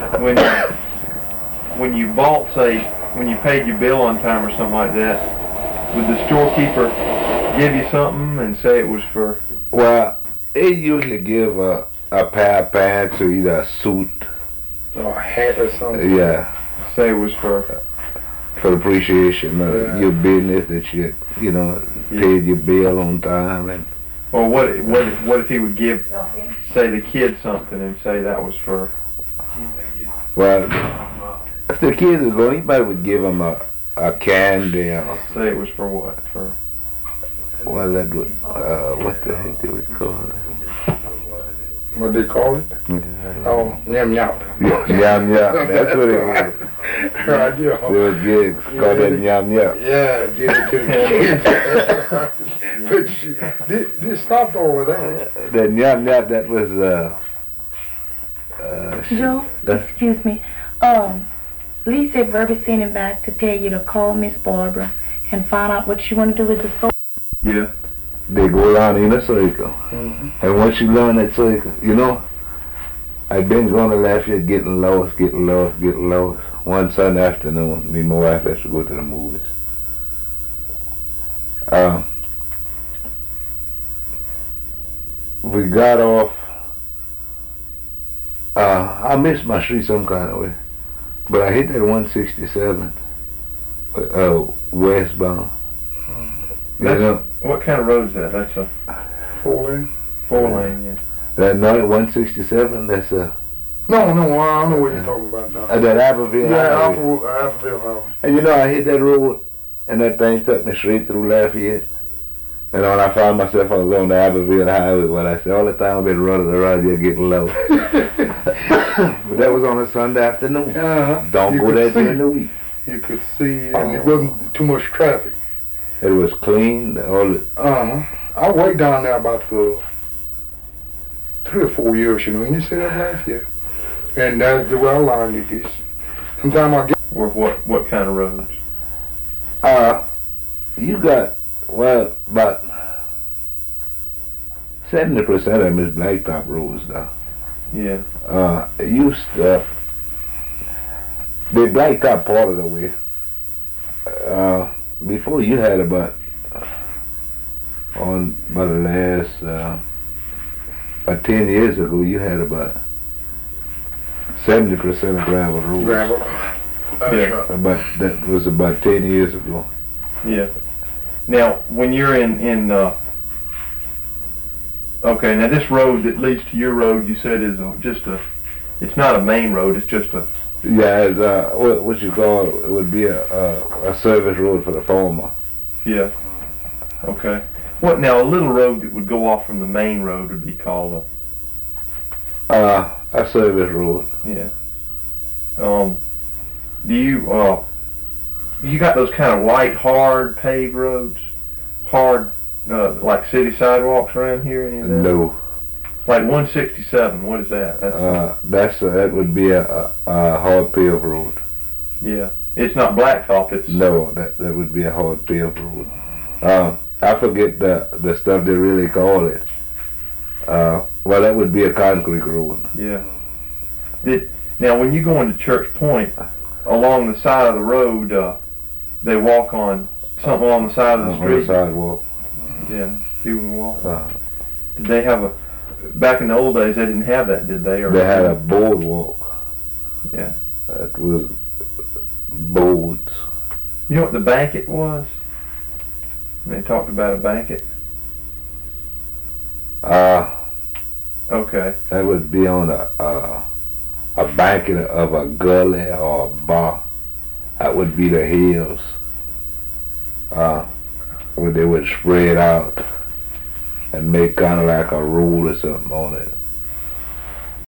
when you bought, say, when you paid your bill on time or something like that, would the storekeeper give you something and say it was for? Well, it usually give a pair of pants or either a suit. Or a hat or something. Yeah. Say it was for appreciation of your business that you paid your bill on time and. Or what if he would give, say, the kid something and say that was for? Well, if the kids are going, anybody would give them a candy. Say it was for what? For? Well, that would, what the heck do we call it? What they call it? Oh, yum yum. Yum yum. That's what it was. Right, yeah. It was good. It's called that yum yum. Yeah, give it to the kids. But this stopped over there. That yum yum, that was Joe, excuse me. Lee said Verby sent him back to tell you to call Miss Barbara and find out what you want to do with the soul. Yeah. They go around in a circle. Mm-hmm. And once you learn that circle, I've been going to Lafayette getting lost. One Sunday afternoon, me and my wife has to go to the movies. We got off. I missed my street some kind of way. But I hit that 167 westbound. What kind of road is that? That's a 4-lane. 4-lane, yeah. That night 167, that's a... No, I know what you're talking about now. That Abbeville Highway. Yeah, Abbeville Highway. And I hit that road, and that thing took me straight through Lafayette. And when I found myself, I was on the Abbeville Highway, well, I said, all the time I've been running around here getting low. But that was on a Sunday afternoon. Don't go there during the week. You could see, and it wasn't too much traffic. It was clean, all the... I worked down there about for 3 or 4 years, and you see that last year. And that's the way I learned it is. Sometimes I get... What kind of roads? You got, about 70% of them is blacktop roads now. Yeah. It used to, the blacktop part of the way. Before you had about the last, about 10 years ago, you had about 70% of gravel roads. Gravel. That was about 10 years ago. Yeah. Now, when you're in okay, now this road that leads to your road, you said is it's not a main road, it's just a... Yeah, it's what you call, it would be a service road for the farmer. Yeah. Okay. What now? A little road that would go off from the main road would be called a service road. Yeah. Do you got those kind of light, hard paved roads? Hard, like city sidewalks around here? Any of that? No. Like 167, what is that? That would be a hard paved road. Yeah. It's not blacktop, it's... No, that would be a hard paved road. I forget the stuff they really call it. Well, that would be a concrete road. Yeah. Now, when you go into Church Point, along the side of the road, they walk on something on the side of the street? On the sidewalk. Yeah, people can walk. Did they have back in the old days, they didn't have that, did they? Or they had a boardwalk. Yeah. That was boards. You know what the banquet was? They talked about a banquet. Okay. That would be on a banquet of a gully or a bar. That would be the hills. Where they would spread out and make kind of like a roll or something on it.